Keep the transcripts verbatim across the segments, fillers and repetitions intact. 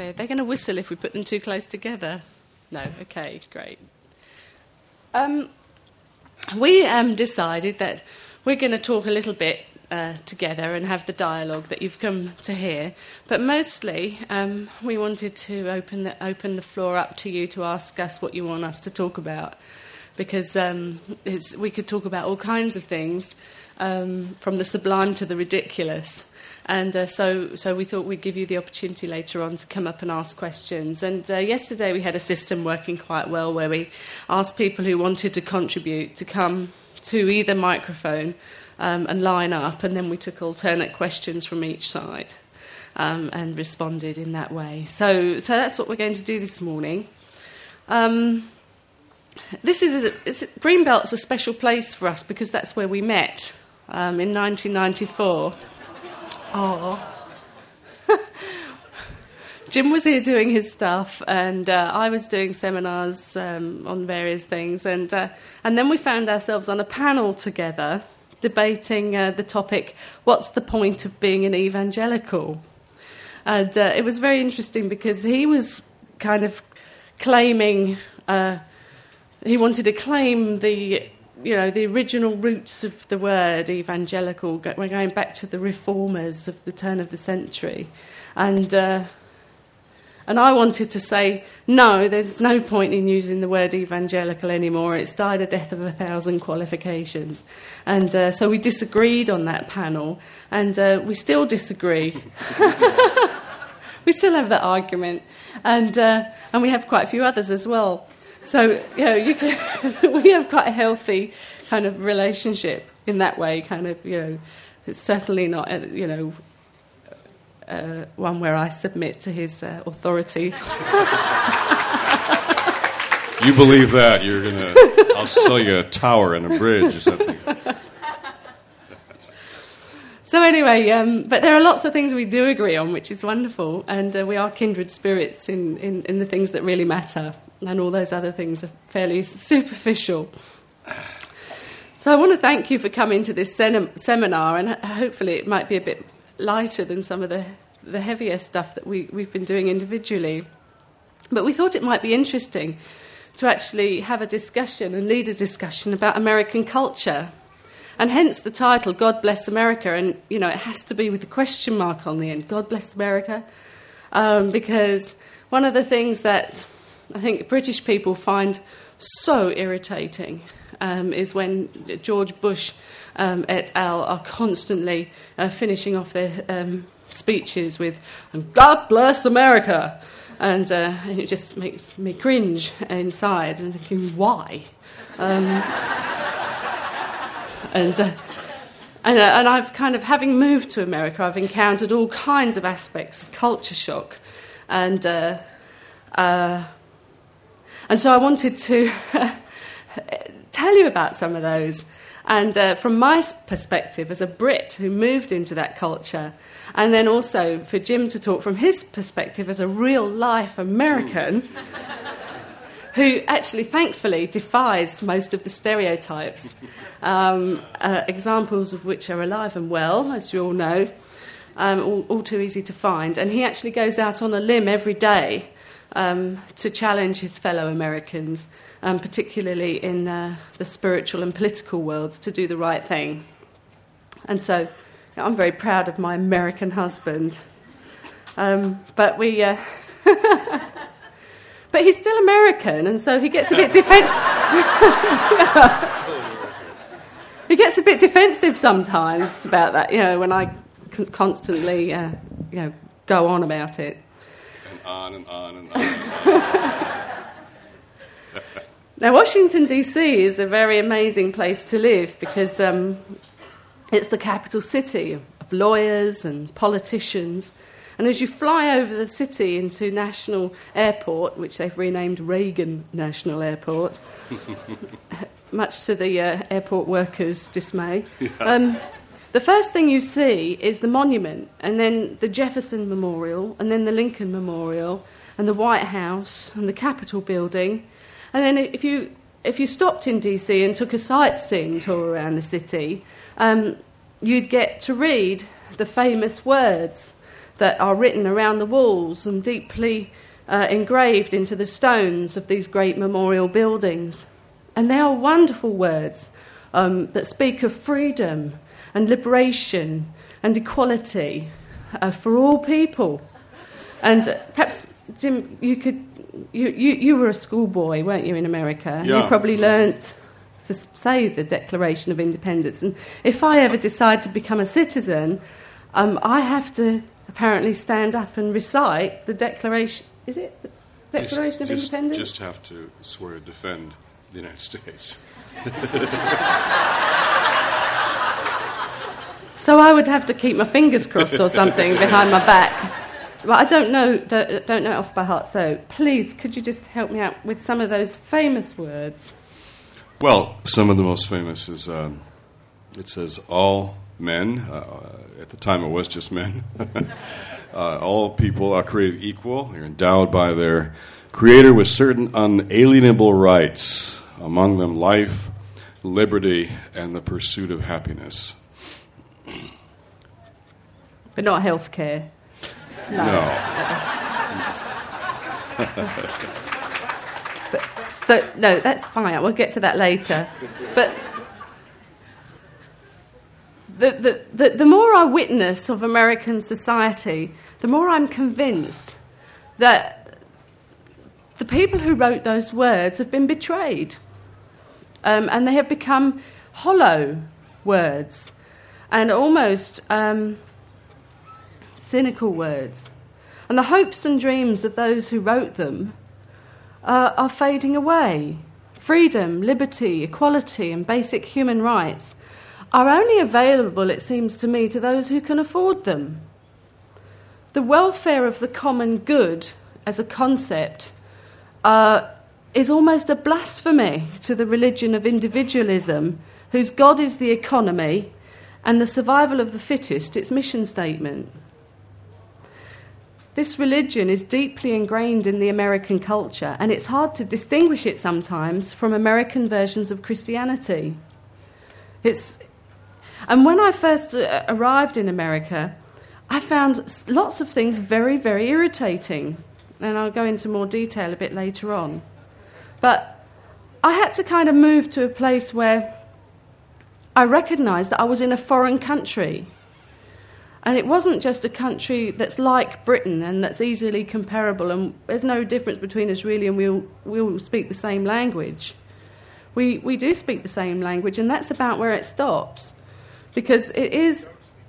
Okay, they're going to whistle if we put them too close together. No, okay, great. Um, we um, decided that we're going to talk a little bit uh, together and have the dialogue that you've come to hear. But mostly, um, we wanted to open the, open the floor up to you to ask us what you want us to talk about. Because um, it's, we could talk about all kinds of things, um, from the sublime to the ridiculous. And uh, so, so we thought we'd give you the opportunity later on to come up and ask questions. And uh, yesterday we had a system working quite well where we asked people who wanted to contribute to come to either microphone um, and line up, and then we took alternate questions from each side um, and responded in that way. So, so that's what we're going to do this morning. Um, this is a, it's, Greenbelt's a special place for us because that's where we met um, in nineteen ninety-four. Oh, Jim was here doing his stuff, and uh, I was doing seminars um, on various things, and uh, and then we found ourselves on a panel together debating uh, the topic, what's the point of being an evangelical? And uh, it was very interesting because he was kind of claiming, uh, he wanted to claim the... you know, the original roots of the word evangelical. We're going back to the reformers of the turn of the century. And uh, and I wanted to say, no, there's no point in using the word evangelical anymore. It's died a death of a thousand qualifications. And uh, so we disagreed on that panel, and uh, we still disagree. We still have that argument. And, uh, and we have quite a few others as well. So, you know, you can, we have quite a healthy kind of relationship in that way, kind of, you know, it's certainly not, uh, you know, uh, one where I submit to his uh, authority. You believe that, you're going to, I'll sell you a tower and a bridge or something. So anyway, um, but there are lots of things we do agree on, which is wonderful, and uh, we are kindred spirits in, in, in the things that really matter. And all those other things are fairly superficial. So I want to thank you for coming to this sen- seminar, and hopefully it might be a bit lighter than some of the, the heavier stuff that we, we've been doing individually. But we thought it might be interesting to actually have a discussion and lead a discussion about American culture. And hence the title, God Bless America. And, you know, it has to be with the question mark on the end, God Bless America. Um, because one of the things that I think British people find so irritating um, is when George Bush um, et al. Are constantly uh, finishing off their um, speeches with "God bless America," and, uh, and it just makes me cringe inside and thinking, why? Um, and uh, and, uh, and I've kind of, having moved to America, I've encountered all kinds of aspects of culture shock, and. Uh, uh, And so I wanted to tell you about some of those. And uh, from my perspective as a Brit who moved into that culture, and then also for Jim to talk from his perspective as a real-life American who actually, thankfully, defies most of the stereotypes, um, uh, examples of which are alive and well, as you all know, um, all, all too easy to find. And he actually goes out on a limb every day Um, to challenge his fellow Americans, um, particularly in uh, the spiritual and political worlds, to do the right thing. And so, you know, I'm very proud of my American husband. Um, but we, uh, but he's still American, and so he gets a bit defensive. He gets a bit defensive sometimes about that. You know, when I con- constantly, uh, you know, go on about it. On and on and on and on. Now, Washington, D C is a very amazing place to live because um, it's the capital city of lawyers and politicians. And as you fly over the city into National Airport, which they've renamed Reagan National Airport, much to the uh, airport workers' dismay, yeah. um, the first thing you see is the monument, and then the Jefferson Memorial, and then the Lincoln Memorial, and the White House, and the Capitol building. And then if you if you stopped in D C and took a sightseeing tour around the city, um, you'd get to read the famous words that are written around the walls and deeply uh, engraved into the stones of these great memorial buildings. And they are wonderful words um, that speak of freedom and liberation and equality uh, for all people. And uh, perhaps, Jim, you could... You, you, you were a schoolboy, weren't you, in America? Yeah. You probably learnt to say the Declaration of Independence. And if I ever decide to become a citizen, um, I have to apparently stand up and recite the Declaration... Is it the Declaration just, of just, Independence? Just have to swear to defend the United States. So I would have to keep my fingers crossed or something behind my back. But I don't know, don't, don't know it off by heart. So please, could you just help me out with some of those famous words? Well, some of the most famous is, um, it says, all men, uh, at the time it was just men, uh, all people are created equal. They're endowed by their Creator with certain unalienable rights, among them life, liberty, and the pursuit of happiness. But not health care. No. No. but, so, no, that's fine. We'll get to that later. But the, the, the, the more I witness of American society, the more I'm convinced that the people who wrote those words have been betrayed. Um, and they have become hollow words and almost... Um, cynical words. And the hopes and dreams of those who wrote them uh, are fading away. Freedom, liberty, equality, and basic human rights are only available, it seems to me, to those who can afford them. The welfare of the common good as a concept uh, is almost a blasphemy to the religion of individualism, whose God is the economy and the survival of the fittest its mission statement. This religion is deeply ingrained in the American culture, and it's hard to distinguish it sometimes from American versions of Christianity. It's, and when I first uh, arrived in America, I found lots of things very, very irritating, and I'll go into more detail a bit later on. But I had to kind of move to a place where I recognised that I was in a foreign country. And it wasn't just a country that's like Britain and that's easily comparable, and there's no difference between us really, and we all, we all speak the same language. We we do speak the same language, and that's about where it stops. Because it is...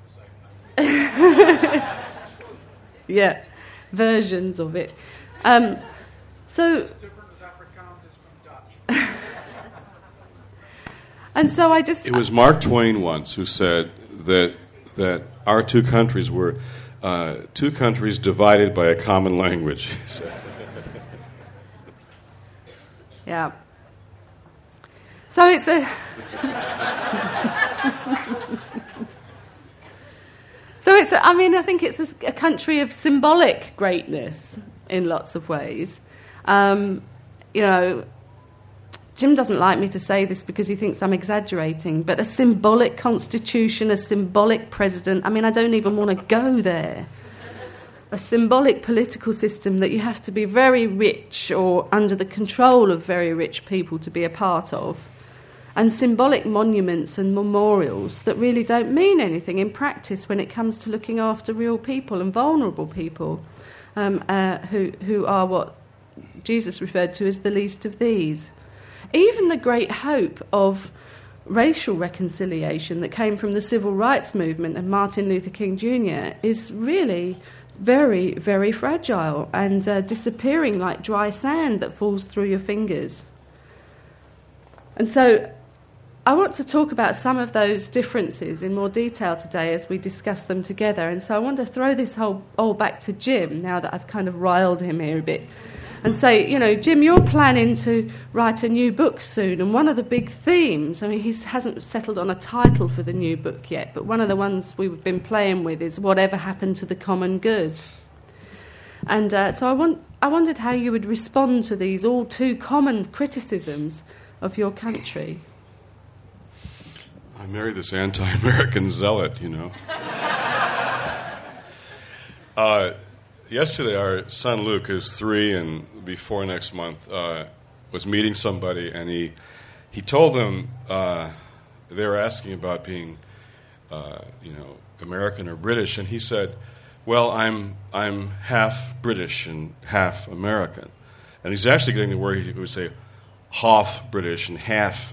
yeah, versions of it. Um, so... and so I just... It was Mark Twain once who said that that our two countries were uh, two countries divided by a common language. Yeah. So it's a... so it's, a, I mean, I think it's a, a country of symbolic greatness in lots of ways. Um, you know, Jim doesn't like me to say this because he thinks I'm exaggerating, but a symbolic constitution, a symbolic president, I mean, I don't even want to go there. A symbolic political system that you have to be very rich or under the control of very rich people to be a part of. And symbolic monuments and memorials that really don't mean anything in practice when it comes to looking after real people and vulnerable people um, uh, who, who are what Jesus referred to as the least of these. Even the great hope of racial reconciliation that came from the civil rights movement and Martin Luther King Junior is really very, very fragile and uh, disappearing like dry sand that falls through your fingers. And so I want to talk about some of those differences in more detail today as we discuss them together. And so I want to throw this whole all back to Jim now that I've kind of riled him here a bit. And say, you know, Jim, you're planning to write a new book soon, and one of the big themes, I mean, he hasn't settled on a title for the new book yet, but one of the ones we've been playing with is Whatever Happened to the Common Good. And uh, so I, want, I wondered how you would respond to these all too common criticisms of your country. I married this anti-American zealot, you know. Uh, yesterday, our son Luke, who's three and before next month, uh, was meeting somebody, and he he told them uh, they were asking about being, uh, you know, American or British, and he said, "Well, I'm I'm half British and half American," and he's actually getting to where he would say half British and half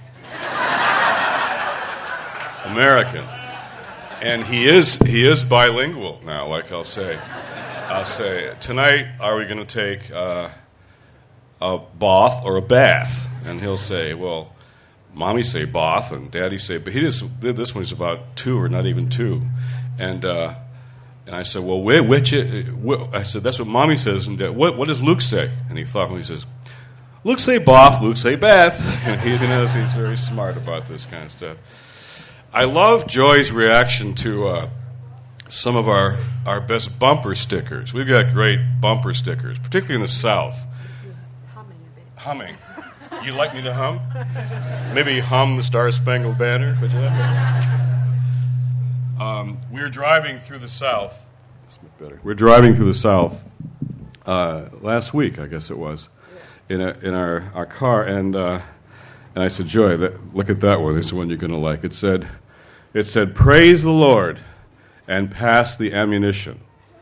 American, and he is he is bilingual now. Like I'll say, I'll say tonight, are we going to take uh, a bath or a bath? And he'll say, well, mommy say bath and daddy say, but he just did this when he's about two or not even two, and uh, and I said, well, which? I said that's what mommy says, and dad, what what does Luke say? And he thought when he says, Luke say bath, Luke say bath. And he knows he's very smart about this kind of stuff. I love Joy's reaction to uh, some of our, our best bumper stickers. We've got great bumper stickers, particularly in the South. Humming a bit. Humming. You like me to hum? Maybe hum the Star Spangled Banner? Would you like that? Um, we were driving through the South. That's much better. We were driving through the South uh, last week, I guess it was, in a, in our, our car, and uh, and I said, Joy, that, look at that one. This is the one you're going to like. It said, it said, praise the Lord and pass the ammunition.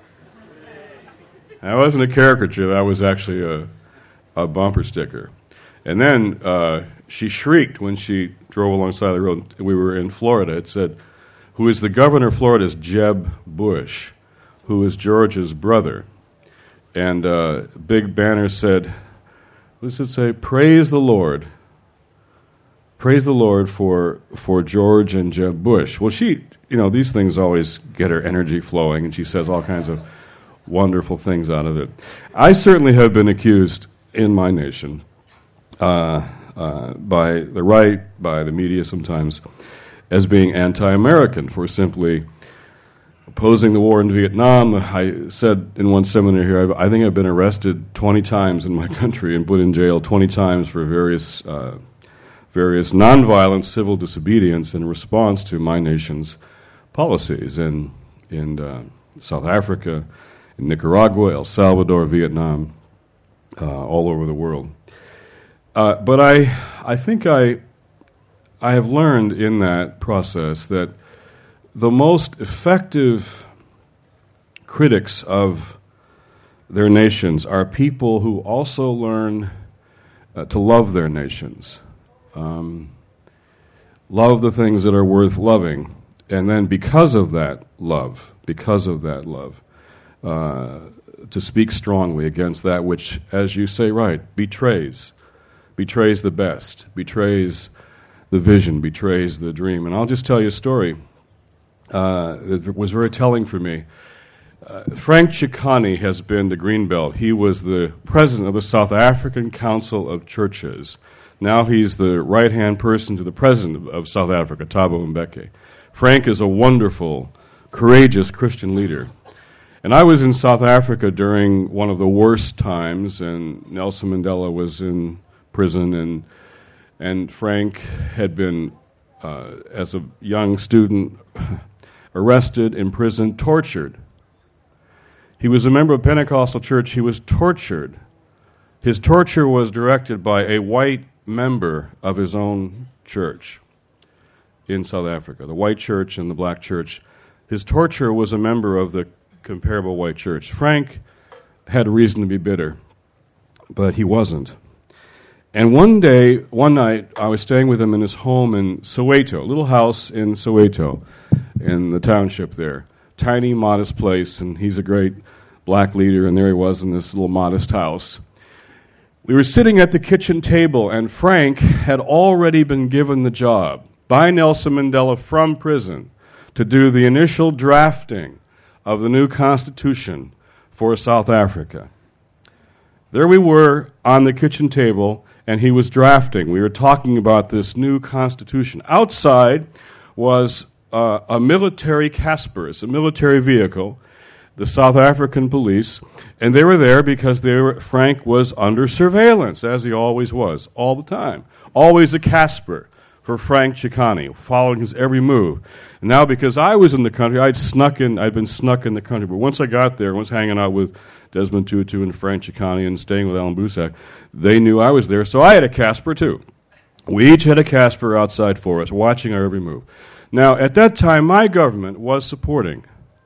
That wasn't a caricature. That was actually a, a bumper sticker. And then uh, she shrieked when she drove alongside the road. We were in Florida. It said, who is the governor of Florida is Jeb Bush, who is George's brother. And uh, big banner said, what does it say? Praise the Lord. Praise the Lord for for George and Jeb Bush. Well, she, you know, these things always get her energy flowing, and she says all kinds of wonderful things out of it. I certainly have been accused in my nation uh, uh, by the right, by the media sometimes, as being anti-American for simply opposing the war in Vietnam. I said in one seminar here, I've, I think I've been arrested twenty times in my country and put in jail twenty times for various uh, various nonviolent civil disobedience in response to my nation's policies in in uh, South Africa, in Nicaragua, El Salvador, Vietnam, uh, all over the world. Uh, but I I think I I have learned in that process that the most effective critics of their nations are people who also learn uh, to love their nations, um, love the things that are worth loving, and then because of that love, because of that love, uh, to speak strongly against that which, as you say right, betrays, betrays the best, betrays the vision, betrays the dream. And I'll just tell you a story. Uh, it was very telling for me. Uh, Frank Chikane has been to Greenbelt. He was the president of the South African Council of Churches. Now he's the right-hand person to the president of, of South Africa, Thabo Mbeki. Frank is a wonderful, courageous Christian leader. And I was in South Africa during one of the worst times, and Nelson Mandela was in prison, and and Frank had been, uh, as a young student, arrested, imprisoned, tortured. He was a member of Pentecostal church. He was tortured. His torture was directed by a white member of his own church in South Africa, the white church and the black church. His torturer was a member of the comparable white church. Frank had a reason to be bitter, but he wasn't. And one day, one night, I was staying with him in his home in Soweto, a little house in Soweto, in the township there. Tiny, modest place, and he's a great black leader, and there he was in this little modest house. We were sitting at the kitchen table, and Frank had already been given the job by Nelson Mandela from prison to do the initial drafting of the new constitution for South Africa. There we were on the kitchen table, and he was drafting. We were talking about this new constitution. Outside was uh, a military Caspers, a military vehicle, the South African police, and they were there because they were, Frank was under surveillance, as he always was, all the time. Always a Casper for Frank Ciccone, following his every move. And now, because I was in the country, I'd snuck in, I'd been snuck in the country. But once I got there, once hanging out with Desmond Tutu and Frank Ciccone and staying with Alan Busak, they knew I was there, so I had a Casper too. We each had a Casper outside for us, watching our every move. Now, at that time, my government was supporting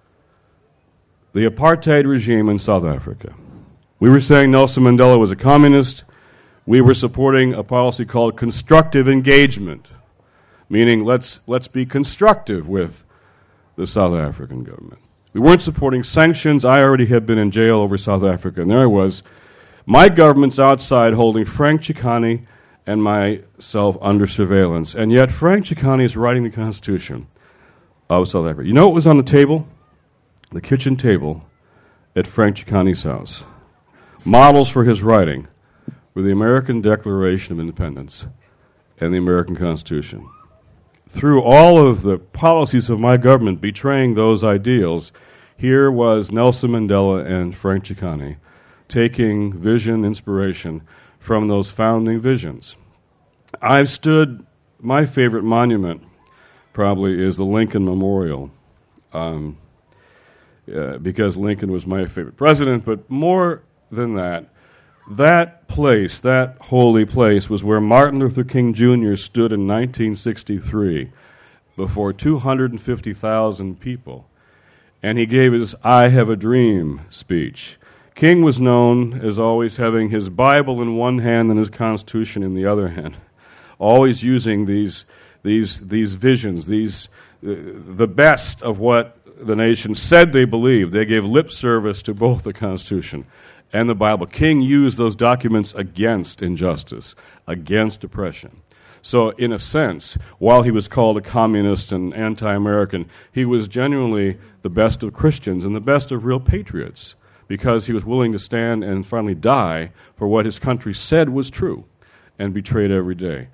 the apartheid regime in South Africa. We were saying Nelson Mandela was a communist. We were supporting a policy called constructive engagement, meaning let's let's be constructive with the South African government. We weren't supporting sanctions. I already had been in jail over South Africa, and there I was. My government's outside holding Frank Ciccone and myself under surveillance, and yet Frank Ciccone is writing the Constitution of South Africa. You know what was on the table? The kitchen table at Frank Ciccone's house. Models for his writing were the American Declaration of Independence and the American Constitution. Through all of the policies of my government betraying those ideals, here was Nelson Mandela and Frank Ciccone taking vision, inspiration from those founding visions. I've stood, my favorite monument probably is the Lincoln Memorial, um, uh, because Lincoln was my favorite president, but more than that, that place, that holy place, was where Martin Luther King Junior stood in nineteen sixty-three before two hundred fifty thousand people, and he gave his I Have a Dream speech. King was known as always having his Bible in one hand and his Constitution in the other hand, always using these these these visions, these uh, the best of what the nation said they believed. They gave lip service to both the Constitution and the Bible. King used those documents against injustice, against oppression. So, in a sense, while he was called a communist and anti-American, he was genuinely the best of Christians and the best of real patriots, because he was willing to stand and finally die for what his country said was true and betrayed every day.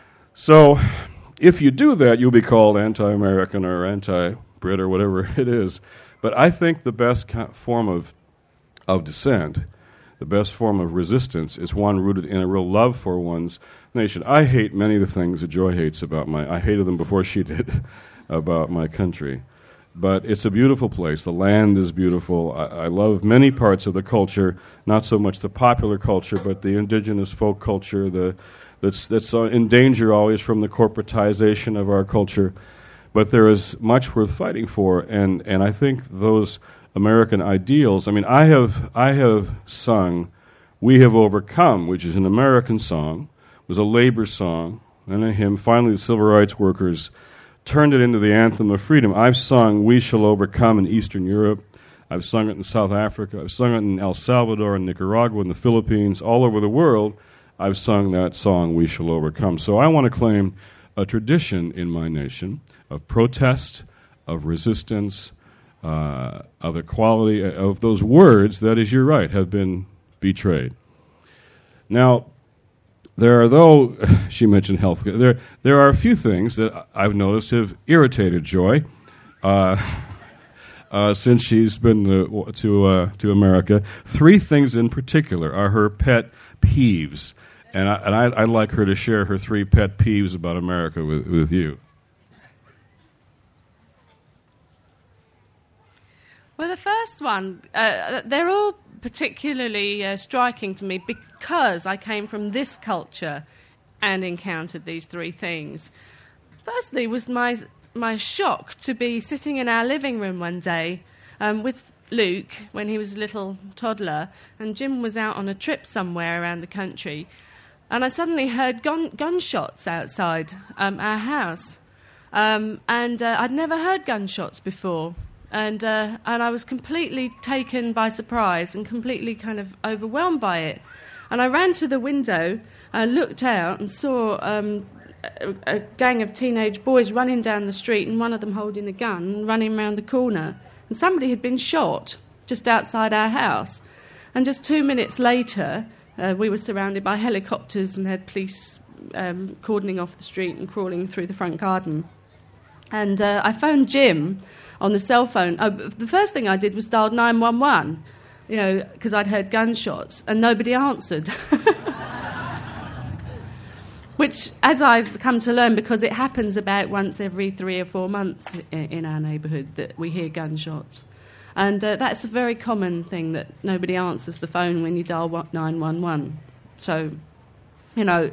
So, if you do that, you'll be called anti-American or anti-Brit or whatever it is. But I think the best form of of dissent, the best form of resistance, is one rooted in a real love for one's nation. I hate many of the things that Joy hates about my, I hated them before she did, about my country. But it's a beautiful place. The land is beautiful. I, I love many parts of the culture, not so much the popular culture, but the indigenous folk culture, the that's that's uh, in danger always from the corporatization of our culture. But there is much worth fighting for, and, and I think those American ideals. I mean, I have I have sung "We Have Overcome," which is an American song, was a labor song, and a hymn. Finally, the civil rights workers turned it into the anthem of freedom. I've sung "We Shall Overcome" in Eastern Europe. I've sung it in South Africa. I've sung it in El Salvador, in Nicaragua, in the Philippines, all over the world. I've sung that song, "We Shall Overcome." So I want to claim a tradition in my nation of protest, of resistance, Uh, of equality, uh, of those words that, as you're right, have been betrayed. Now, there are, though, she mentioned health, there, there are a few things that I've noticed have irritated Joy uh, uh, since she's been to, to, uh, to America. Three things in particular are her pet peeves, and, I, and I, I'd like her to share her three pet peeves about America with, with you. Well, the first one, uh, they're all particularly uh, striking to me because I came from this culture and encountered these three things. Firstly was my my shock to be sitting in our living room one day um, with Luke when he was a little toddler, and Jim was out on a trip somewhere around the country, and I suddenly heard gun- gunshots outside um, our house. Um, and uh, I'd never heard gunshots before. And uh, and I was completely taken by surprise and completely kind of overwhelmed by it. And I ran to the window, I looked out and saw um, a, a gang of teenage boys running down the street, and one of them holding a gun and running around the corner. And somebody had been shot just outside our house. And just two minutes later, uh, we were surrounded by helicopters and had police um, cordoning off the street and crawling through the front garden. And uh, I phoned Jim on the cell phone. Uh, the first thing I did was dial nine one one, you know, because I'd heard gunshots, and nobody answered. which, as I've come to learn, because it happens about once every three or four months in, in our neighbourhood that we hear gunshots. And uh, that's a very common thing, that nobody answers the phone when you dial nine one one. So, you know,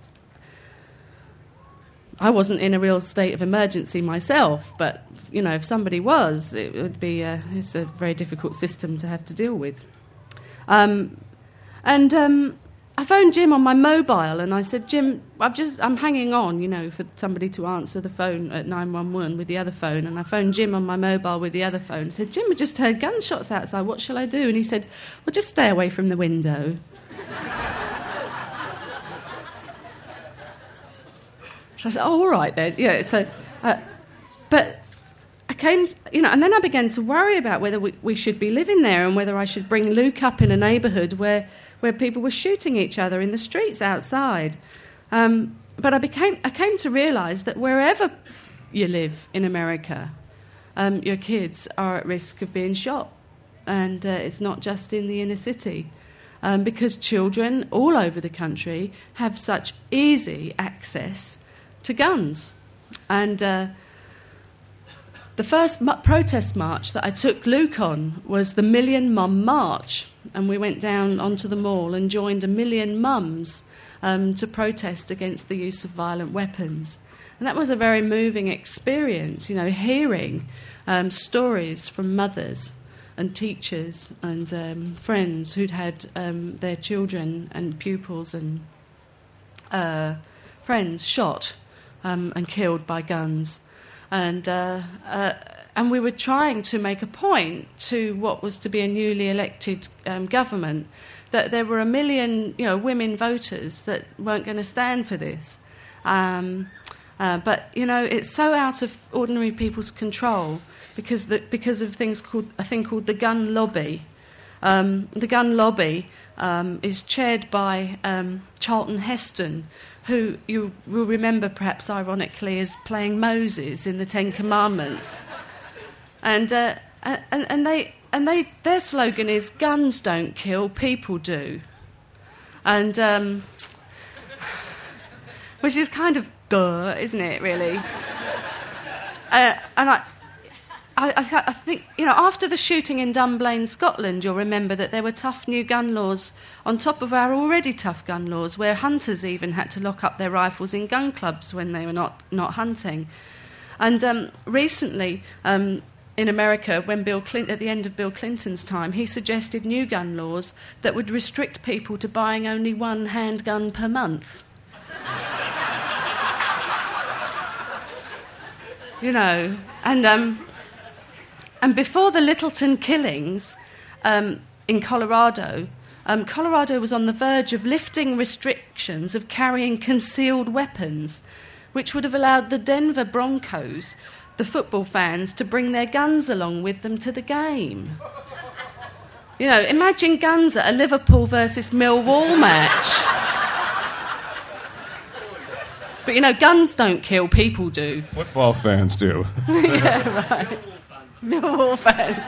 I wasn't in a real state of emergency myself, but, you know, if somebody was, it would be a, it's a very difficult system to have to deal with. Um, and um, I phoned Jim on my mobile, and I said, Jim, I've just, I'm hanging on, you know, for somebody to answer the phone at nine one one with the other phone. And I phoned Jim on my mobile with the other phone. I said, Jim, I just heard gunshots outside. What shall I do? And he said, well, just stay away from the window. So I said, oh, all right then. Yeah, so, uh, but I came, to, you know, and then I began to worry about whether we, we should be living there and whether I should bring Luke up in a neighbourhood where, where people were shooting each other in the streets outside. Um, but I became, I came to realise that wherever you live in America, um, your kids are at risk of being shot. And uh, it's not just in the inner city. Um, because children all over the country have such easy access to guns. And uh, the first mu- protest march that I took Luke on was the Million Mum March, and we went down onto the mall and joined a million mums um, to protest against the use of violent weapons. And that was a very moving experience, you know, hearing um, stories from mothers and teachers and um, friends who'd had um, their children and pupils and uh, friends shot Um, and killed by guns. And uh, uh, and we were trying to make a point to what was to be a newly elected um, government, that there were a million, you know, women voters that weren't going to stand for this. Um, uh, but, you know, it's so out of ordinary people's control because the, because of things called, a thing called the gun lobby. Um, the gun lobby um, is chaired by um, Charlton Heston, who you will remember, perhaps ironically, as playing Moses in the Ten Commandments. And uh, and, and they and they their slogan is "Guns don't kill, people do," and um, which is kind of duh, isn't it? Really. uh, and I. I, I, I think, you know, after the shooting in Dunblane, Scotland, you'll remember that there were tough new gun laws on top of our already tough gun laws, where hunters even had to lock up their rifles in gun clubs when they were not, not hunting. And um, recently, um, in America, when Bill Clinton, at the end of Bill Clinton's time, he suggested new gun laws that would restrict people to buying only one handgun per month. You know, and... Um, And before the Littleton killings um, in Colorado, um, Colorado was on the verge of lifting restrictions of carrying concealed weapons, which would have allowed the Denver Broncos, the football fans, to bring their guns along with them to the game. You know, imagine guns at a Liverpool versus Millwall match. But, you know, guns don't kill, people do. Football fans do. Yeah, right. Millwall fans.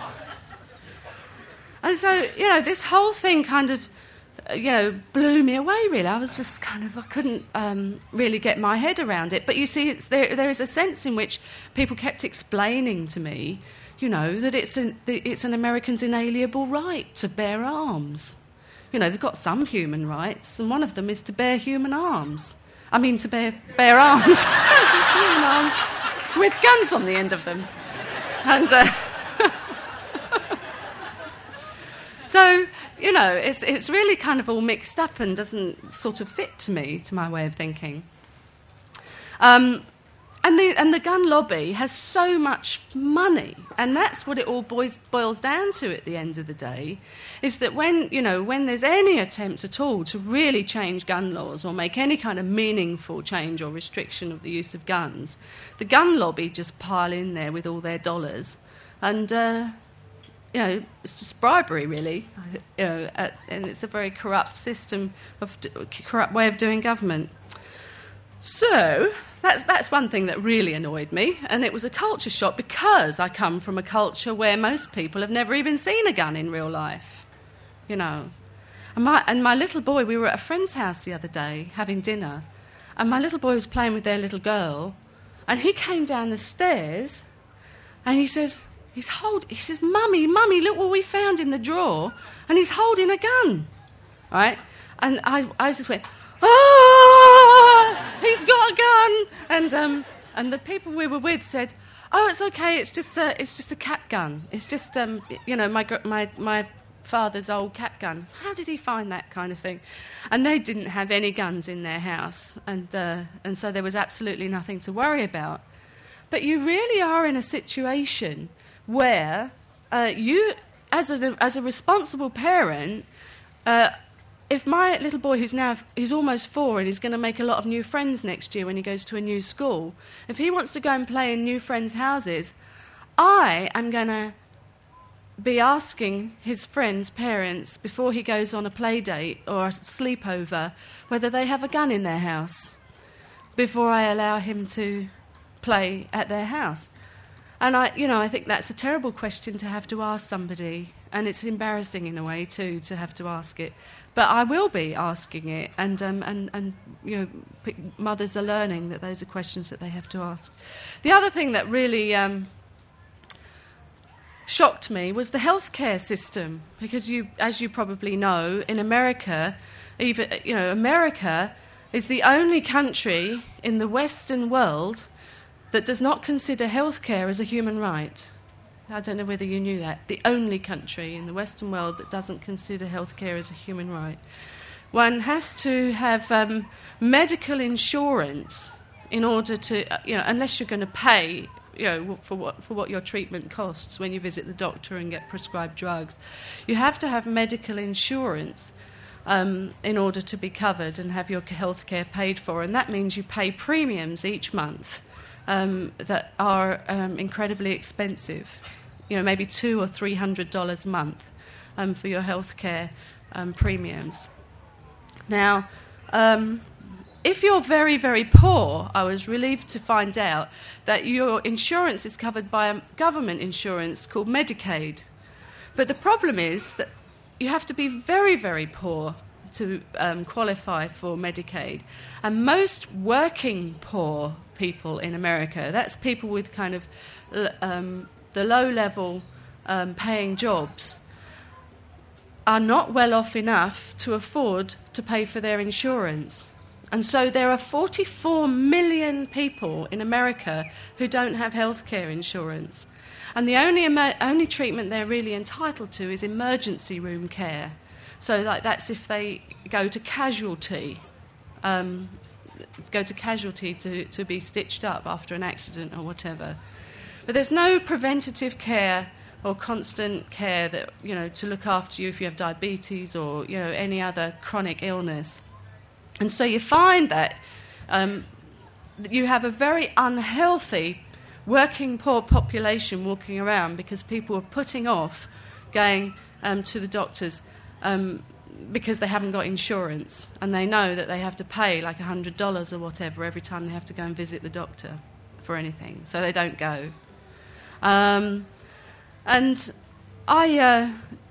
And so, you know, this whole thing kind of, you know, blew me away, really. I was just kind of, I couldn't um, really get my head around it. But you see, it's, there, there is a sense in which people kept explaining to me, you know, that it's an, it's an American's inalienable right to bear arms. You know, they've got some human rights, and one of them is to bear human arms. I mean, to bear, bear arms. Human arms with guns on the end of them. And uh, so, you know, it's it's really kind of all mixed up and doesn't sort of fit to me, to my way of thinking. Um, and the and the gun lobby has so much money, and that's what it all boils boils down to at the end of the day, is that when you know when there's any attempt at all to really change gun laws or make any kind of meaningful change or restriction of the use of guns, the gun lobby just pile in there with all their dollars, and uh, you know it's just bribery, really. You know, uh, and it's a very corrupt system of corrupt way of doing government. So that's that's one thing that really annoyed me, and it was a culture shock because I come from a culture where most people have never even seen a gun in real life, you know. And my and my little boy, we were at a friend's house the other day having dinner, and my little boy was playing with their little girl, and he came down the stairs, and he says, he's hold, he says, Mummy, Mummy, look what we found in the drawer, and he's holding a gun, right? And I, I just went, ah, he's got a gun, and um, and the people we were with said, oh, it's okay, it's just a, it's just a cat gun, it's just um, you know, my my my. father's old cat gun. How did he find that kind of thing? And they didn't have any guns in their house, and uh, and so there was absolutely nothing to worry about. But you really are in a situation where uh, you, as a as a responsible parent, uh, if my little boy who's now he's almost four and he's going to make a lot of new friends next year when he goes to a new school, if he wants to go and play in new friends' houses, I am going to be asking his friends' parents before he goes on a play date or a sleepover whether they have a gun in their house before I allow him to play at their house. And I, you know, I think that's a terrible question to have to ask somebody, and it's embarrassing in a way too to have to ask it. But I will be asking it, and um, and and you know, p- mothers are learning that those are questions that they have to ask. The other thing that really Um, shocked me was the healthcare system, because you, as you probably know, in America, even you know, America is the only country in the Western world that does not consider healthcare as a human right. I don't know whether you knew that. The only country in the Western world that doesn't consider healthcare as a human right. One has to have um, medical insurance in order to, you know, unless you're going to pay, you know, for what for what your treatment costs when you visit the doctor and get prescribed drugs. You have to have medical insurance um, in order to be covered and have your health care paid for, and that means you pay premiums each month um, that are um, incredibly expensive. You know, maybe two or three hundred dollars a month um, for your health care um, premiums. Now, um, if you're very, very poor, I was relieved to find out that your insurance is covered by a government insurance called Medicaid. But the problem is that you have to be very, very poor to um, qualify for Medicaid. And most working poor people in America, that's people with kind of um, the low-level um, paying jobs, are not well off enough to afford to pay for their insurance. And so there are forty-four million people in America who don't have health care insurance. And the only emer- only treatment they're really entitled to is emergency room care. So like that's if they go to casualty, um, go to casualty to, to be stitched up after an accident or whatever. But there's no preventative care or constant care that, you know, to look after you if you have diabetes or, you know, any other chronic illness. And so you find that um, you have a very unhealthy working poor population walking around because people are putting off going um, to the doctors um, because they haven't got insurance, and they know that they have to pay like one hundred dollars or whatever every time they have to go and visit the doctor for anything, so they don't go. Um, and I uh,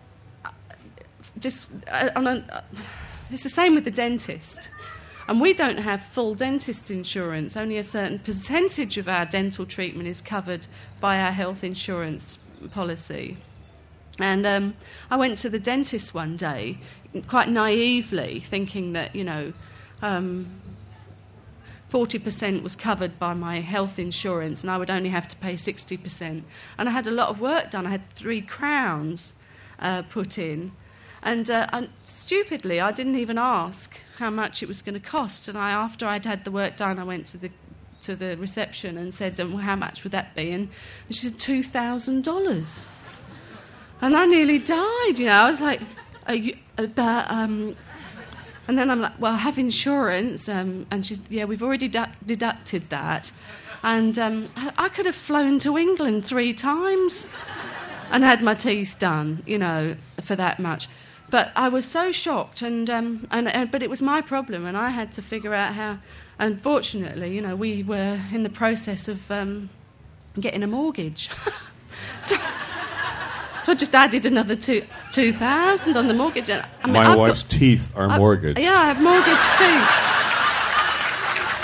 just... Uh, on a, uh, it's the same with the dentist. And we don't have full dentist insurance. Only a certain percentage of our dental treatment is covered by our health insurance policy. And um, I went to the dentist one day, quite naively, thinking that, you know, um, forty percent was covered by my health insurance and I would only have to pay sixty percent. And I had a lot of work done. I had three crowns uh, put in. And, uh, and stupidly, I didn't even ask how much it was going to cost. And I, after I'd had the work done, I went to the to the reception and said, um, well, how much would that be? And, and she said, two thousand dollars. And I nearly died, you know. I was like, Are you, uh, but, um... And then I'm like, well, I have insurance. Um, and she said, yeah, we've already du- deducted that. And um, I, I could have flown to England three times and had my teeth done, you know, for that much. But I was so shocked, and, um, and, and but it was my problem, and I had to figure out how. Unfortunately, you know, we were in the process of um, getting a mortgage, so, so I just added another two two thousand on the mortgage. And, I mean, my I've wife's got, teeth are I, mortgaged. Yeah, I have mortgage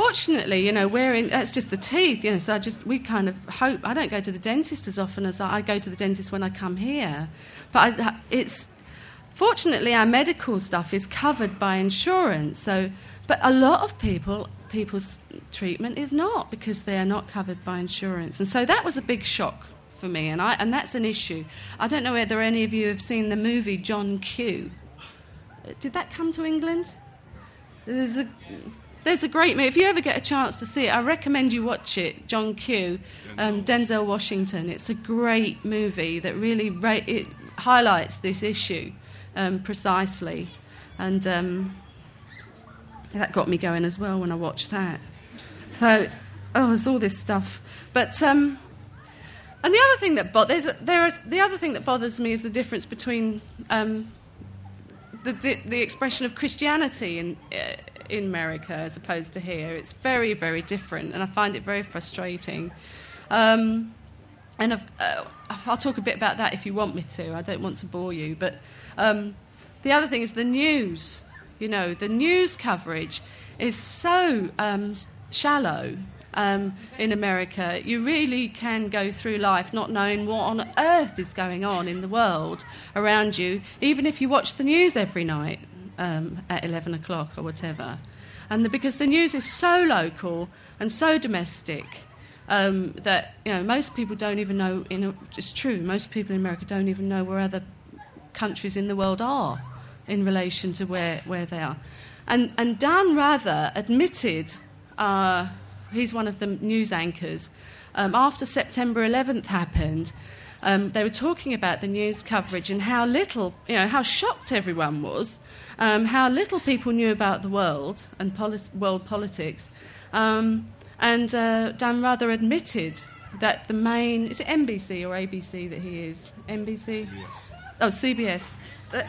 unfortunately, you know, we're in, that's just the teeth, you know, so I just, we kind of hope, I don't go to the dentist as often as I, I go to the dentist when I come here. But I, it's, fortunately, our medical stuff is covered by insurance, so, but a lot of people, people's treatment is not, because they are not covered by insurance. And so that was a big shock for me, and I, and that's an issue. I don't know whether any of you have seen the movie John Q. Did that come to England? There's a... There's a great movie. If you ever get a chance to see it, I recommend you watch it, John Q, um, Denzel Washington. It's a great movie that really ra- it highlights this issue um, precisely. And um, that got me going as well when I watched that. So, oh, there's all this stuff. But, um, and the other thing that, bo- there's a, there is, the other thing that bothers me is the difference between um, the, di- the expression of Christianity and... Uh, in America as opposed to here. It's very, very different, and I find it very frustrating. Um, and I've, uh, I'll talk a bit about that if you want me to. I don't want to bore you. But um, the other thing is the news. You know, the news coverage is so um, shallow um, in America. You really can go through life not knowing what on earth is going on in the world around you, even if you watch the news every night. Um, at eleven o'clock or whatever. And the, because the news is so local and so domestic um, that, you know, most people don't even know, in a, it's true, most people in America don't even know where other countries in the world are in relation to where, where they are. And, and Dan Rather admitted, uh, he's one of the news anchors, um, after September eleventh happened, um, they were talking about the news coverage and how little, you know, how shocked everyone was, Um, how little people knew about the world and polit- world politics. Um, and uh, Dan Rather admitted that the main... Is it N B C or A B C that he is? N B C? C B S. Oh, C B S. That,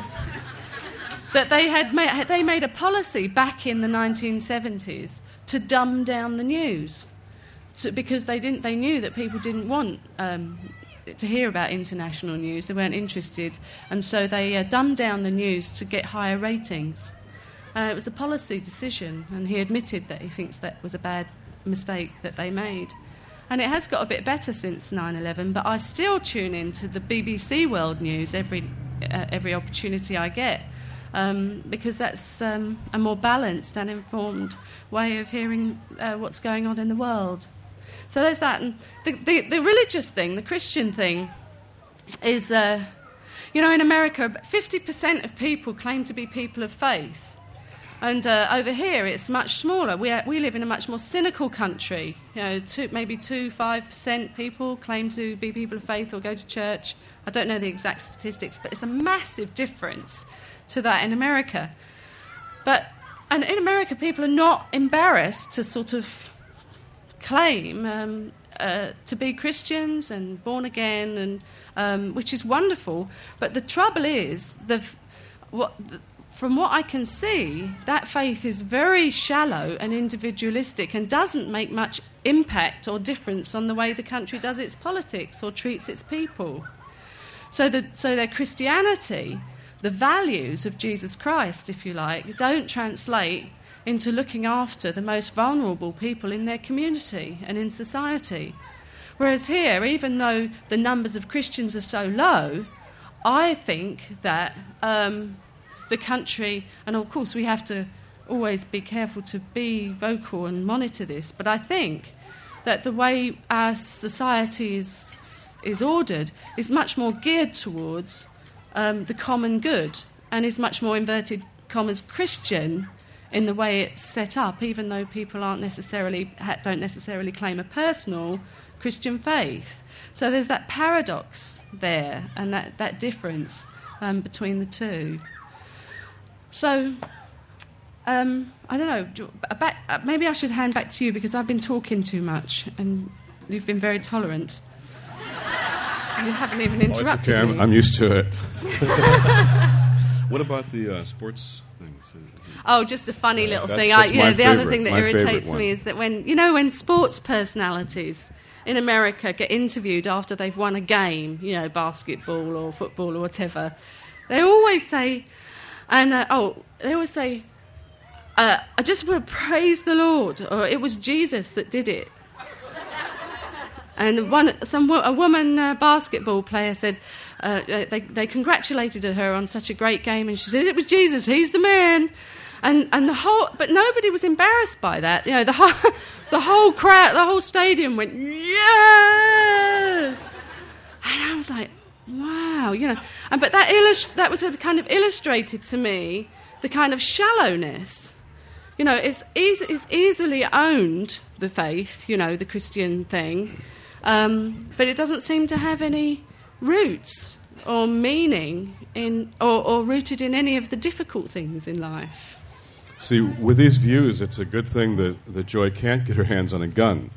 that they had made, they made a policy back in the nineteen seventies to dumb down the news, to, because they didn't. They knew that people didn't want... Um, to hear about international news. They weren't interested, and so they uh, dumbed down the news to get higher ratings. Uh, it was a policy decision, and he admitted that he thinks that was a bad mistake that they made. And it has got a bit better since nine eleven, but I still tune in to the B B C World News every uh, every opportunity I get, um, because that's um, a more balanced and informed way of hearing uh, what's going on in the world. So there's that. And the, the, the religious thing, the Christian thing, is, uh, you know, in America, fifty percent of people claim to be people of faith. And uh, over here, it's much smaller. We, are, we live in a much more cynical country. You know, two, maybe two, five percent people claim to be people of faith or go to church. I don't know the exact statistics, but it's a massive difference to that in America. But, and in America, people are not embarrassed to sort of claim um, uh, to be Christians and born again, and um, which is wonderful. But the trouble is, the, what, the, from what I can see, that faith is very shallow and individualistic and doesn't make much impact or difference on the way the country does its politics or treats its people. So, the, so their Christianity, the values of Jesus Christ, if you like, don't translate into looking after the most vulnerable people in their community and in society. Whereas here, even though the numbers of Christians are so low, I think that um, the country, and of course we have to always be careful to be vocal and monitor this, but I think that the way our society is, is ordered is much more geared towards um, the common good, and is much more, inverted commas, Christian in the way it's set up, even though people aren't necessarily don't necessarily claim a personal Christian faith. So there's that paradox there, and that, that difference um, between the two. So, um, I don't know, do, back, uh, maybe I should hand back to you, because I've been talking too much, and you've been very tolerant. You haven't even interrupted oh, it's okay. me. I'm, I'm used to it. What about the uh, sports things? Oh, just a funny little that's, thing. That's I, yeah, the favorite, other thing that irritates me is that when, you know, when sports personalities in America get interviewed after they've won a game, you know, basketball or football or whatever, they always say, and uh, oh, they always say, uh, I just want to praise the Lord, or it was Jesus that did it. And one, some a woman uh, basketball player said uh, they they congratulated her on such a great game, and she said it was Jesus, he's the man. And and the whole, but nobody was embarrassed by that. You know, the whole the whole crowd, the whole stadium went yes, and I was like, wow, you know. And but that illust- that was a kind of illustrated to me the kind of shallowness. You know, it's easy, it's easily owned, the faith, you know, the Christian thing. Um, but it doesn't seem to have any roots or meaning in, or, or rooted in any of the difficult things in life. See, with these views, it's a good thing that, that Joy can't get her hands on a gun.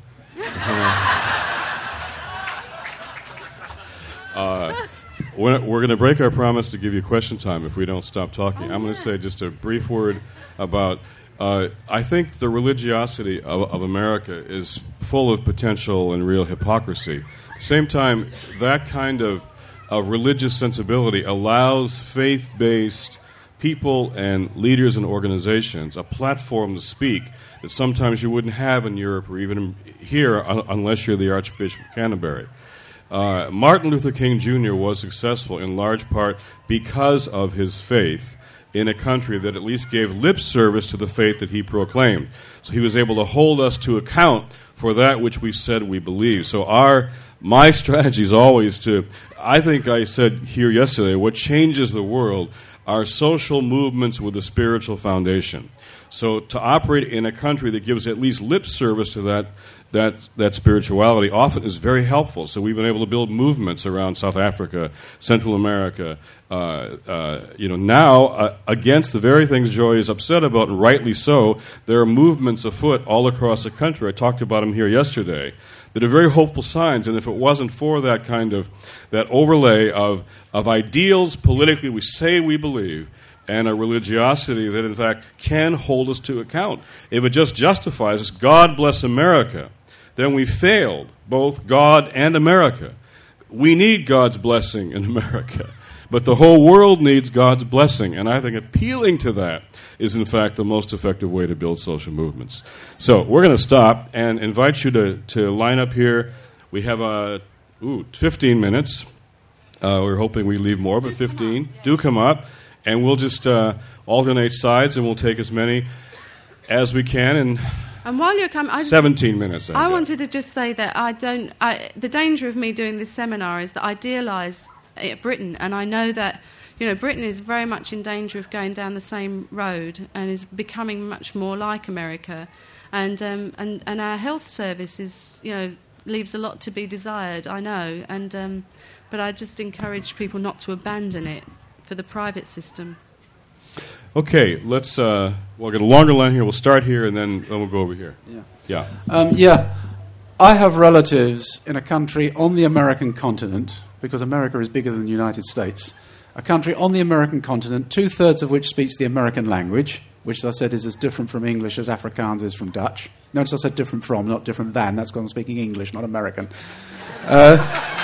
uh, we're we're going to break our promise to give you question time if we don't stop talking. Oh, I'm going yeah. to say just a brief word about... Uh, I think the religiosity of, of America is full of potential and real hypocrisy. At the same time, that kind of, of religious sensibility allows faith-based people and leaders and organizations a platform to speak that sometimes you wouldn't have in Europe or even here un- unless you're the Archbishop of Canterbury. Uh, Martin Luther King Junior was successful in large part because of his faith in a country that at least gave lip service to the faith that he proclaimed. So he was able to hold us to account for that which we said we believe. So our my strategy is always to, I think I said here yesterday, what changes the world are social movements with a spiritual foundation. So to operate in a country that gives at least lip service to that that that spirituality often is very helpful. So we've been able to build movements around South Africa, Central America, uh, uh, you know, now uh, against the very things Joy is upset about, and rightly so. There are movements afoot all across the country. I talked about them here yesterday that are very hopeful signs, and if it wasn't for that kind of, that overlay of, of ideals politically we say we believe, and a religiosity that, in fact, can hold us to account. If it just justifies us, God bless America, then we failed both God and America. We need God's blessing in America, but the whole world needs God's blessing, and I think appealing to that is, in fact, the most effective way to build social movements. So we're going to stop and invite you to, to line up here. We have uh, ooh, fifteen minutes. Uh, we're hoping we leave more, but fifteen. Do come up. And we'll just uh, alternate sides, and we'll take as many as we can in And while you're coming, I just, seventeen minutes. I, I wanted to just say that I don't. I, the danger of me doing this seminar is that I idealise uh, Britain, and I know that you know Britain is very much in danger of going down the same road and is becoming much more like America, and um, and and our health service is you know leaves a lot to be desired. I know, and um, but I just encourage people not to abandon it for the private system. Okay, let's. Uh, we'll get a longer line here. We'll start here, and then, then we'll go over here. Yeah. Yeah. Um, yeah. I have relatives in a country on the American continent, because America is bigger than the United States, a country on the American continent, two-thirds of which speaks the American language, which, as I said, is as different from English as Afrikaans is from Dutch. Notice I said different from, not different than. That's because I'm speaking English, not American. Uh,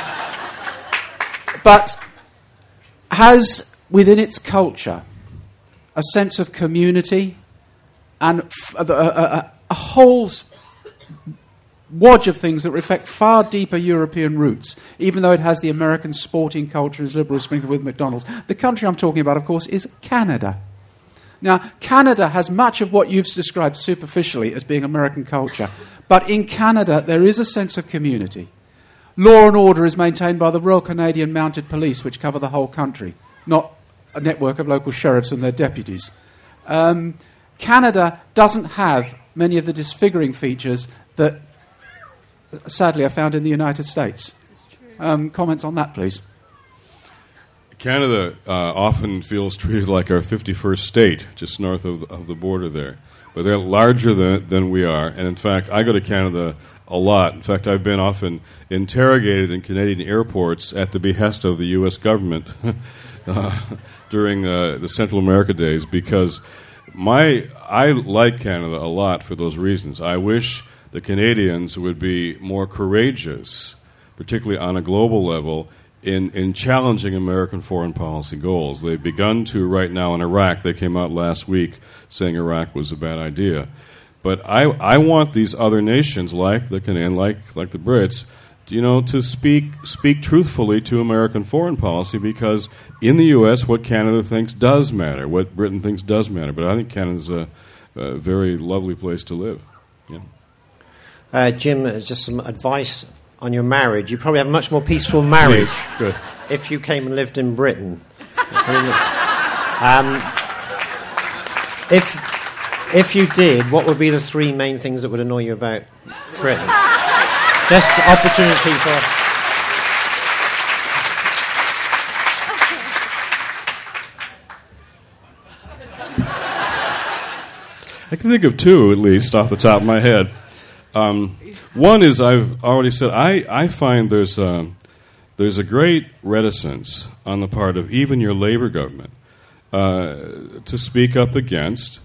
but has within its culture a sense of community and f- a, a, a whole wodge of things that reflect far deeper European roots, even though it has the American sporting culture as liberal sprinkled with McDonald's. The country I'm talking about, of course, is Canada. Now, Canada has much of what you've described superficially as being American culture, but in Canada there is a sense of community. Law and order is maintained by the Royal Canadian Mounted Police, which cover the whole country, not a network of local sheriffs and their deputies. Um, Canada doesn't have many of the disfiguring features that, sadly, are found in the United States. Um, comments on that, please. Canada uh, often feels treated like our fifty-first state, just north of, of the border there. But they're larger than, than we are. And, in fact, I go to Canada a lot. In fact, I've been often interrogated in Canadian airports at the behest of the U S government uh, during uh, the Central America days, because my I like Canada a lot for those reasons. I wish the Canadians would be more courageous, particularly on a global level, in, in challenging American foreign policy goals. They've begun to right now in Iraq. They came out last week saying Iraq was a bad idea. But I, I want these other nations, like the Canadian, like like the Brits, you know, to speak speak truthfully to American foreign policy, because in the U S what Canada thinks does matter, what Britain thinks does matter. But I think Canada's a, a very lovely place to live. Yeah. Uh, Jim, uh, just some advice on your marriage. You probably have a much more peaceful marriage Good. if you came and lived in Britain. um, if if you did, what would be the three main things that would annoy you about Britain? Just opportunity for... I can think of two, at least, off the top of my head. Um, one is, I've already said, I, I find there's a, there's a great reticence on the part of even your Labour government uh, to speak up against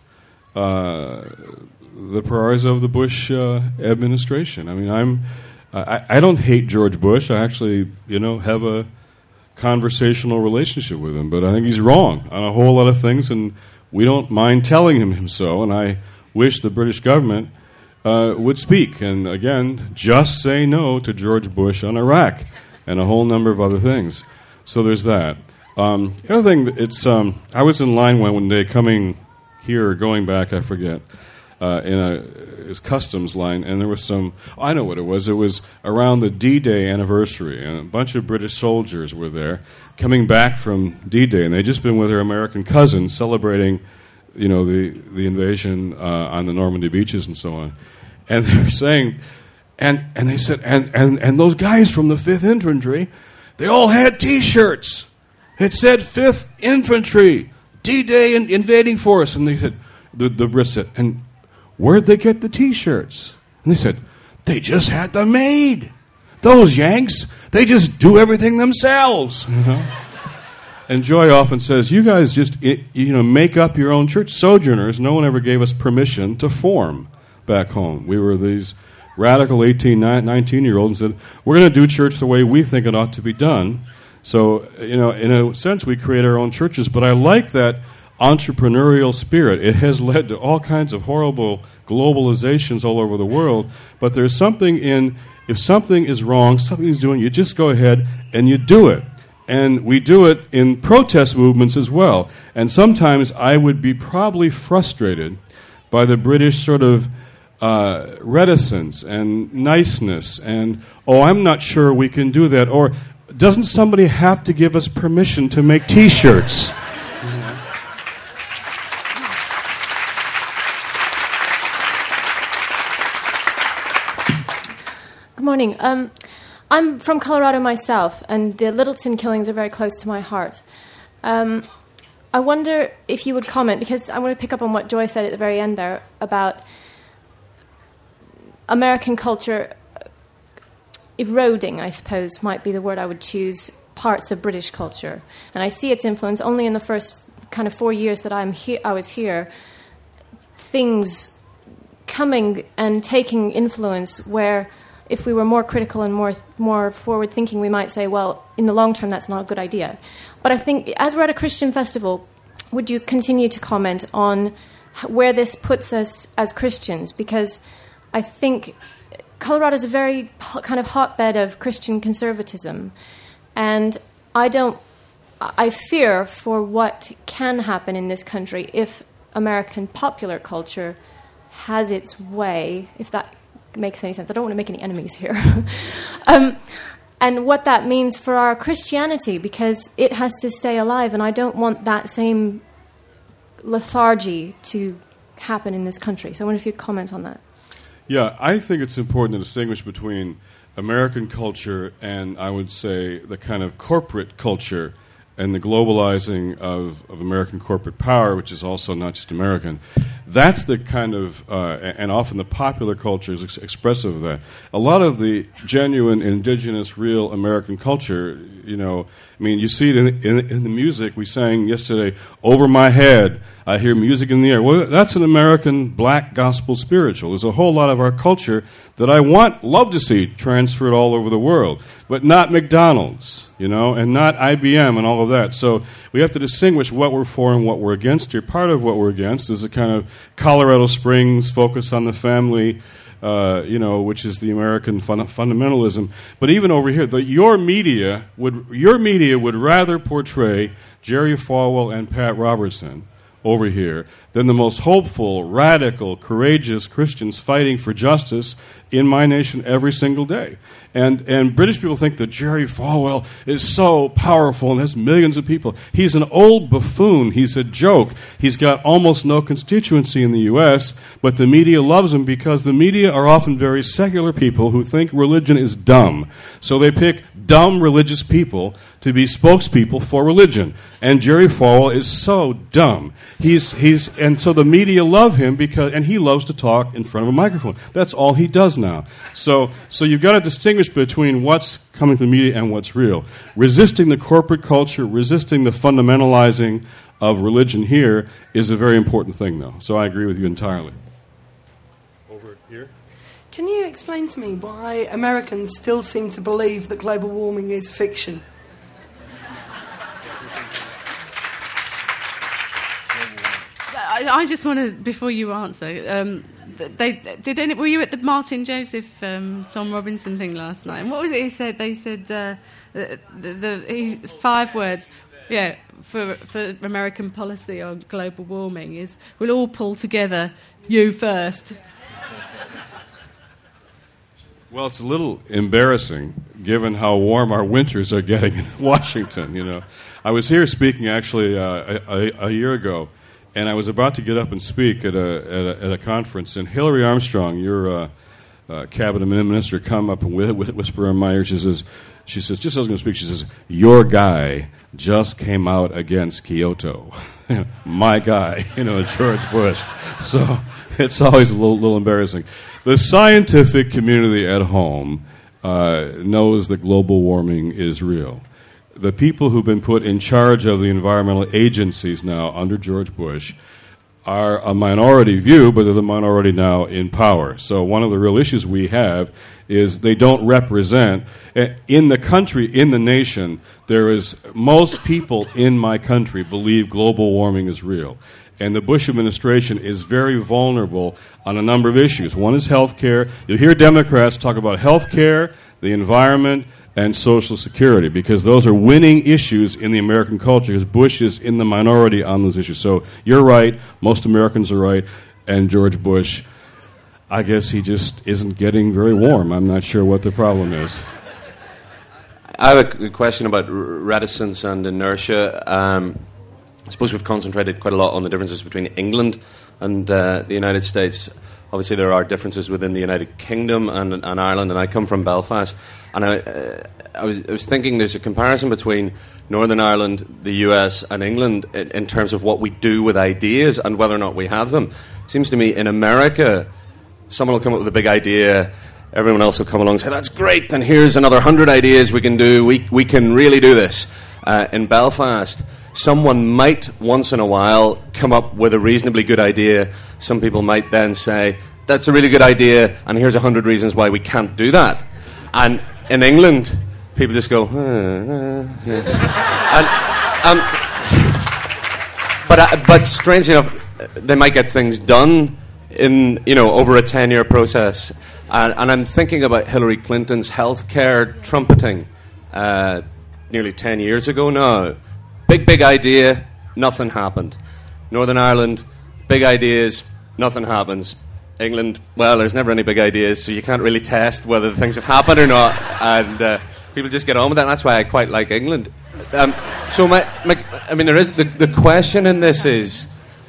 uh, the priorities of the Bush uh, administration. I mean, I'm, I, I don't hate George Bush. I actually, you know, have a conversational relationship with him, but I think he's wrong on a whole lot of things, and we don't mind telling him so, and I wish the British government uh, would speak. And again, just say no to George Bush on Iraq and a whole number of other things. So there's that. Um, the other thing, it's um, I was in line one, one day coming here or going back, I forget, uh, in a his customs line, and there was some, I know what it was, it was around the D-Day anniversary, and a bunch of British soldiers were there coming back from D-Day, and they'd just been with their American cousins celebrating, you know, the, the invasion uh, on the Normandy beaches and so on. And they were saying, and, and they said, and, and, and those guys from the fifth Infantry, they all had T-shirts. It said fifth Infantry, D-Day in, invading force. And they said, the, the Brits said, and where'd they get the T-shirts? And they said, they just had them made. Those Yanks, they just do everything themselves. Uh-huh. And Joy often says, you guys just, you know, make up your own church. Sojourners, no one ever gave us permission to form back home. We were these radical eighteen, nineteen-year-olds and said, we're going to do church the way we think it ought to be done. So, you know, in a sense, we create our own churches. But I like that entrepreneurial spirit. It has led to all kinds of horrible globalizations all over the world, but there's something in, if something is wrong, something's doing, you just go ahead and you do it. And we do it in protest movements as well. And sometimes I would be probably frustrated by the British sort of uh, reticence and niceness and, oh, I'm not sure we can do that, or doesn't somebody have to give us permission to make T-shirts? Good morning. Um, I'm from Colorado myself, and the Littleton killings are very close to my heart. Um, I wonder if you would comment, because I want to pick up on what Joy said at the very end there about American culture eroding, I suppose, might be the word I would choose, parts of British culture. And I see its influence only in the first kind of four years that I'm he- I was here, things coming and taking influence where if we were more critical and more more forward-thinking, we might say, well, in the long term, that's not a good idea. But I think, as we're at a Christian festival, would you continue to comment on where this puts us as Christians? Because I think Colorado is a very kind of hotbed of Christian conservatism. And I don't, I fear for what can happen in this country if American popular culture has its way, if that makes any sense. I don't want to make any enemies here. um, and what that means for our Christianity, because it has to stay alive, and I don't want that same lethargy to happen in this country. So I wonder if you'd comment on that. Yeah, I think it's important to distinguish between American culture and, I would say, the kind of corporate culture and the globalizing of, of American corporate power, which is also not just American. that's the kind of, uh, and often the popular culture is ex- expressive of that. A lot of the genuine, indigenous, real American culture, you know, I mean, you see it in, in, in the music. We sang yesterday, "Over My Head, I Hear Music in the Air." Well, that's an American black gospel spiritual. There's a whole lot of our culture that I want, love to see transferred all over the world, but not McDonald's, you know, and not I B M and all of that. So we have to distinguish what we're for and what we're against here. Part of what we're against is a kind of Colorado Springs focus on the family, uh, you know, which is the American fun- fundamentalism. But even over here, the, your media would your media would rather portray Jerry Falwell and Pat Robertson over here than the most hopeful, radical, courageous Christians fighting for justice in my nation every single day. And and British people think that Jerry Falwell is so powerful and has millions of people. He's an old buffoon. He's a joke. He's got almost no constituency in the U S, but the media loves him because the media are often very secular people who think religion is dumb. So they pick dumb religious people to be spokespeople for religion. And Jerry Falwell is so dumb. He's he's and so the media love him because and he loves to talk in front of a microphone. That's all he does now. So so you've got to distinguish between what's coming from the media and what's real. Resisting the corporate culture, resisting the fundamentalizing of religion here is a very important thing, though. So I agree with you entirely. Over here. Can you explain to me why Americans still seem to believe that global warming is fiction? I, I just want to, before you answer, um, they did. Any, were you at the Martin Joseph, um, Tom Robinson thing last night? And what was it he said? They said uh, the, the, the he, five words. Yeah, for for American policy on global warming is we'll all pull together. You first. Well, it's a little embarrassing, given how warm our winters are getting in Washington. You know, I was here speaking actually uh, a, a, a year ago, and I was about to get up and speak at a at a, at a conference, and Hillary Armstrong, your uh, uh, cabinet minister, come up and wh- wh- whisper in my ear. She says, she says, just as I was going to speak, she says, "Your guy just came out against Kyoto." My guy, you know, George Bush. So it's always a little, little embarrassing. The scientific community at home uh, knows that global warming is real. The people who've been put in charge of the environmental agencies now under George Bush are a minority view, but they're the minority now in power. So one of the real issues we have is they don't represent, in the country, in the nation, there is, most people in my country believe global warming is real. And the Bush administration is very vulnerable on a number of issues. One is health care. You'll hear Democrats talk about health care, the environment, and Social Security, because those are winning issues in the American culture, because Bush is in the minority on those issues. So you're right, most Americans are right, and George Bush, I guess he just isn't getting very warm. I'm not sure what the problem is. I have a question about reticence and inertia. Um, I suppose we've concentrated quite a lot on the differences between England and uh, the United States. Obviously, there are differences within the United Kingdom and, and Ireland, and I come from Belfast. And I, uh, I, was, I was thinking there's a comparison between Northern Ireland, the U S, and England in, in terms of what we do with ideas and whether or not we have them. It seems to me in America, someone will come up with a big idea, everyone else will come along and say, "That's great, and here's another hundred ideas we can do. We, we can really do this." Uh, in Belfast, someone might once in a while come up with a reasonably good idea. Some people might then say, "That's a really good idea, and here's a hundred reasons why we can't do that." And in England, people just go, uh, uh, yeah. and, um, but uh, but strangely enough, they might get things done in you know over a ten-year process. And, and I'm thinking about Hillary Clinton's healthcare trumpeting uh, nearly ten years ago now. Big, big idea, nothing happened. Northern Ireland, big ideas, nothing happens. England, well, there's never any big ideas, so you can't really test whether the things have happened or not. And uh, people just get on with that, and that's why I quite like England. Um, so, my, my, I mean, there is the, the question in this is,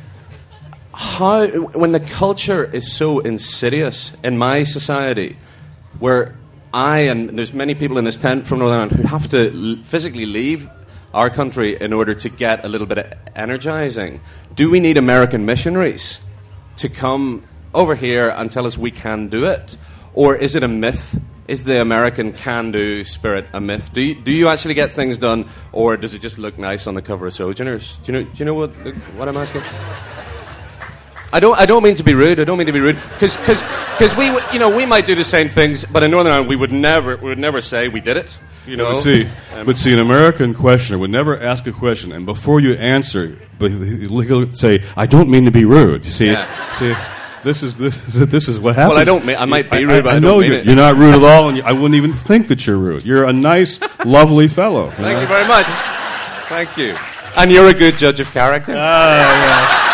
how, when the culture is so insidious in my society, where I, and there's many people in this tent from Northern Ireland who have to l- physically leave our country in order to get a little bit of energizing. Do we need American missionaries to come over here and tell us we can do it? Or is it a myth? Is the American can-do spirit a myth? Do you, do you actually get things done, or does it just look nice on the cover of Sojourners? Do you know? Do you know what what I'm asking? I don't. I don't mean to be rude. I don't mean to be rude, because because we you know we might do the same things, but in Northern Ireland we would never we would never say we did it. You know. But see, um, but see, an American questioner would never ask a question, and before you answer, but he'll say, "I don't mean to be rude." You see, yeah. see. This is this is this is what happens. Well, I don't. Mean, I might be rude, I, but I, I know don't mean you're, it. you're not rude at all, and you, I wouldn't even think that you're rude. You're a nice, lovely fellow. Thank know? you very much. Thank you. And you're a good judge of character. Ah,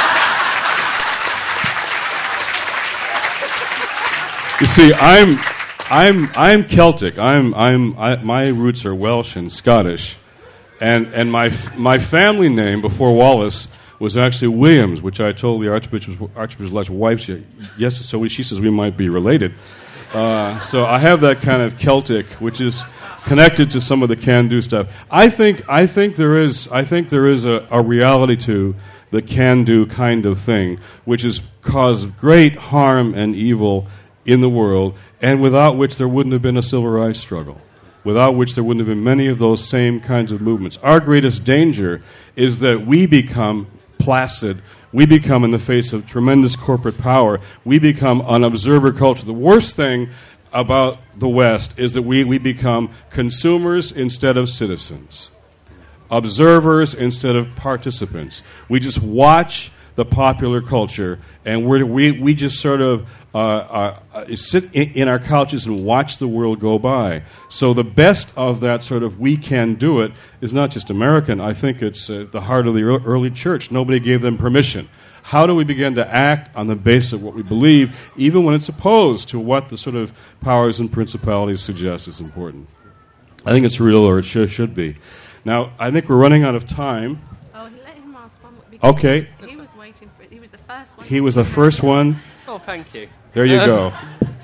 yeah. You see, I'm I'm I'm Celtic. I'm I'm I, my roots are Welsh and Scottish, and and my my family name before Wallace was actually Williams, which I told the Archbishop's, Archbishop's wife yes, so she says we might be related. Uh, so I have that kind of Celtic, which is connected to some of the can-do stuff. I think I think there is I think there is a, a reality to the can-do kind of thing, which has caused great harm and evil in the world, and without which there wouldn't have been a civil rights struggle. Without which there wouldn't have been many of those same kinds of movements. Our greatest danger is that we become placid. We become, in the face of tremendous corporate power, we become an observer culture. The worst thing about the West is that we, we become consumers instead of citizens, observers instead of participants. We just watch the popular culture, and we're, we we just sort of uh, uh, uh, sit in, in our couches and watch the world go by. So the best of that sort of we can do it is not just American. I think it's uh, the heart of the early church. Nobody gave them permission. How do we begin to act on the basis of what we believe, even when it's opposed to what the sort of powers and principalities suggest is important? I think it's real, or it should, should be. Now, I think we're running out of time. Oh, let him ask one. Because okay. He was waiting for it. He was the first one. He was the first one. Oh, thank you. There you uh, go.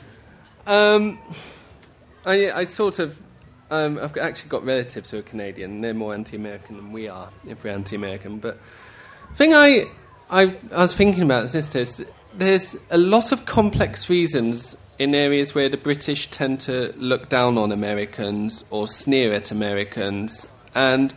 Um, I, I sort of, um, I've actually got relatives who are Canadian. They're more anti-American than we are, if we're anti-American. But the thing I, I, I was thinking about is this: is there's a lot of complex reasons in areas where the British tend to look down on Americans or sneer at Americans, and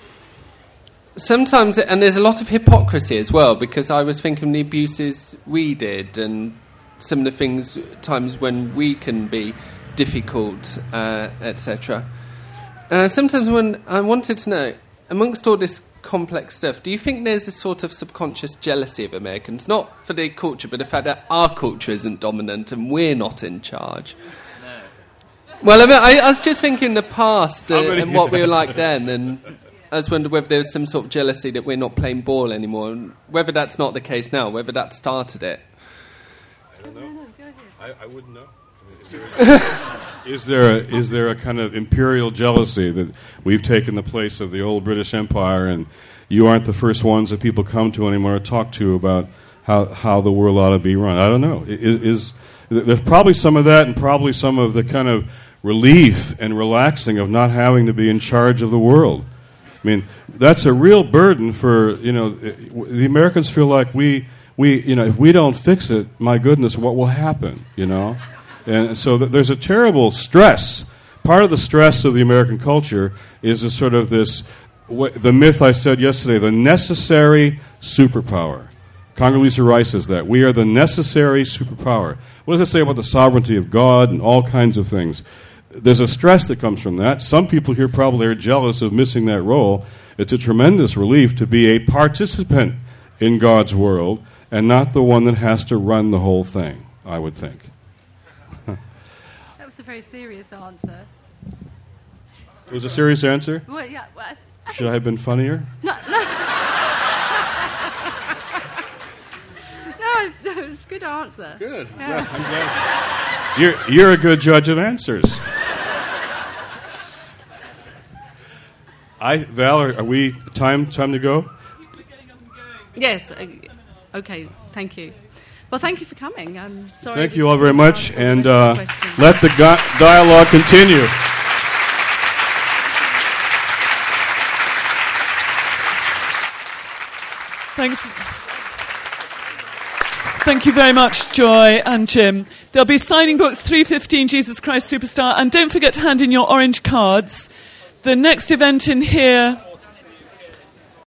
sometimes, and there's a lot of hypocrisy as well, because I was thinking the abuses we did and some of the things, times when we can be difficult, uh, et cetera. Uh, sometimes when I wanted to know, amongst all this complex stuff, do you think there's a sort of subconscious jealousy of Americans, not for their culture, but the fact that our culture isn't dominant and we're not in charge? No. Well, I, mean, I, I was just thinking in the past uh, and what we were like then, and I was wondering whether there's some sort of jealousy that we're not playing ball anymore, and whether that's not the case now, whether that started it. I don't know. I, I wouldn't know. I mean, is, there a, is, there a, is there a kind of imperial jealousy that we've taken the place of the old British Empire, and you aren't the first ones that people come to anymore or talk to about how, how the world ought to be run? I don't know. Is, is there's probably some of that, and probably some of the kind of relief and relaxing of not having to be in charge of the world. I mean, that's a real burden for, you know, the Americans feel like we, we, you know, if we don't fix it, my goodness, what will happen, you know? And so th- there's a terrible stress. Part of the stress of the American culture is a sort of this, wh- the myth I said yesterday, the necessary superpower. Condoleezza Rice says that. We are the necessary superpower. What does it say about the sovereignty of God and all kinds of things? There's a stress that comes from that. Some people here probably are jealous of missing that role. It's a tremendous relief to be a participant in God's world and not the one that has to run the whole thing, I would think. That was a very serious answer. It was a serious answer? Well, yeah. Well, I, I Should I have been funnier? No, no. no, no, it was a good answer. Good. Yeah. Yeah, I'm glad. You're, you're a good judge of answers. I, Val, are, are we time time to go? Yes. Uh, okay. Thank you. Well, thank you for coming. I'm sorry. Thank you all very much, and uh, questions. let the go- dialogue continue. Thanks. Thank you very much, Joy and Jim. There'll be signing books, three fifteen Jesus Christ Superstar, and don't forget to hand in your orange cards. The next event in here